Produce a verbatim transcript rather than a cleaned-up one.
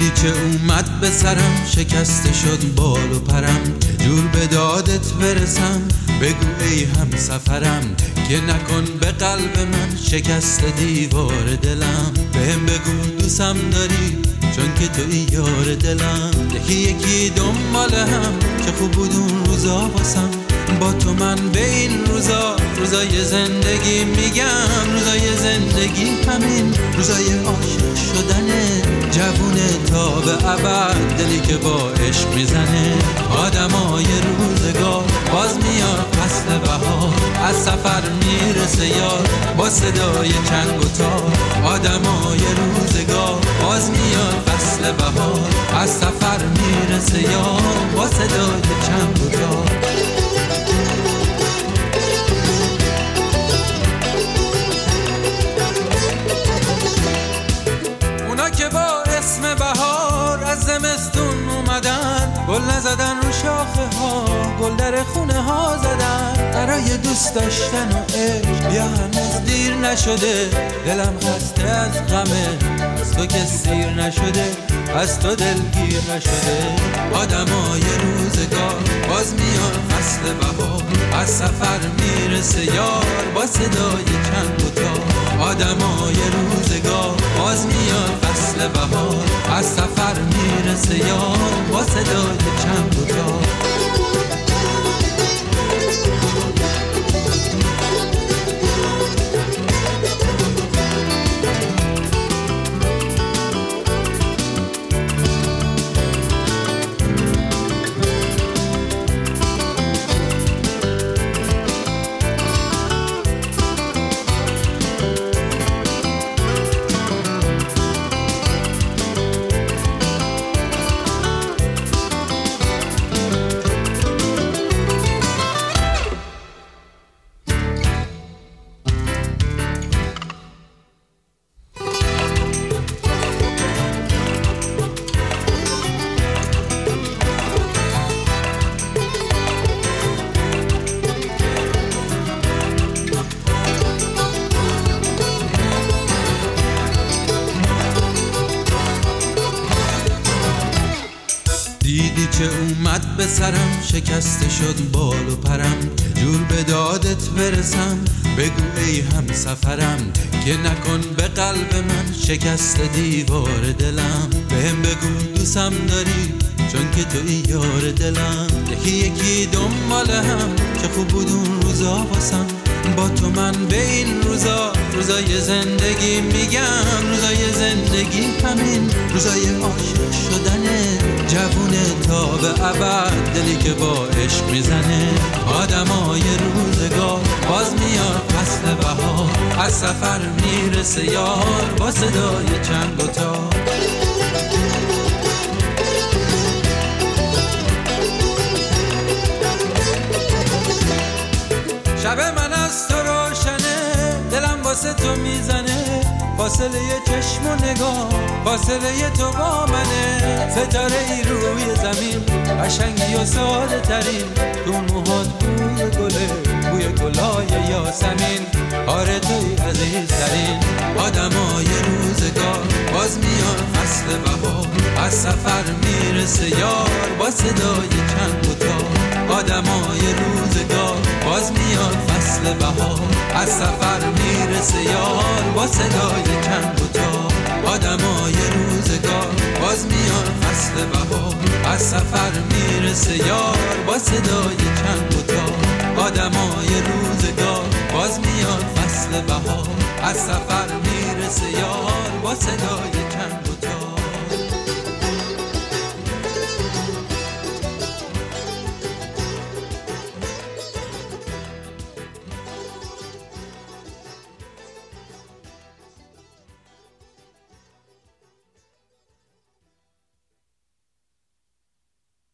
دیدی چه اومد به سرم، شکسته شد بال و پرم، چه جور به دادت برسم، بگو ای هم سفرم، تکیه نکن به قلب من، شکست دیوار دلم، بهم بگو دوستم داری چون که توی یار دلم، یکی یکی دنبال هم چه خوب بود اون روزا واسم، با تو من به این روزا، روزای زندگی میگم، روزای زندگی همین، روزای عاشق شدنه، جوونه تا به ابد، دلی که با عشق میزنه، آدمای روزگار باز میاد فصل بهار، از سفر میرسه یار با صدای چنگ و تار، آدمای روزگار باز میاد فصل بهار، از سفر میرسه یار با صدای چنگ و تار. که با اسم بهار از زمستون اومدن، گل نزدن رو شاخه ها، گل در خونه ها زدن، برای دوست داشتن و عشق بیا هنوز دیر نشده، دلم خسته از غمه، از تو که سیر نشده، از تو دلگیر نشده، آدمای روزگار باز میان فصل بهار، از سفر میرسه یار با صدای چنگ و تار، آدمای روزگار باز میان فصل بهار، از سفر میرسه یار با صدای چنگ و تار. دیدی چه اومد به سرم، شکسته شد بال و پرم، چه جور به دادت برسم، بگو ای هم سفرم، تکیه نکن به قلب من، شکست دیوار دلم، بهم بگو دوستم داری چون که توی یار دلم، یکی یکی دنبال هم چه خوب بود اون روزا واسم، با تو من به این روزا، روزای زندگی میگم، روزای زندگی همین، روزای عاشق شدنه، جوونه تا به ابد، دلی که با عشق میزنه، آدمای روزگار باز میاد فصل بهار، از سفر میرسه یار با صدای چنگ و تار. شب من از تو روشنه، دلم واسه تو میزنه، فاصله چشم و نگاه، فاصله تو با منه، ستاره ای روی زمین، قشنگی و ساده ترین، تو موهات بوی گله، بوی گلای یاسمین، آره توی عزیز ترین، آدمای روزگار باز میان فصل بهار، از سفر میرسه یار با صدای چنگ و تار، آدمای روزگار باز میان فصل بهار، از سفر میرسه یار با صدای چنگ و تار، آدمای روزگار باز میان فصل بهار، از سفر میرسه یار با صدای چنگ و تار، آدمای روزگار باز میان فصل بهار، از سفر میرسه یار با صدای چنگ و تار.